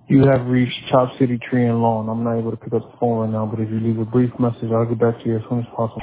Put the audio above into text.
You have reached Chop City Tree and Lawn. I'm not able to pick up the phone right now, but if you leave a brief message, I'll get back to you as soon as possible.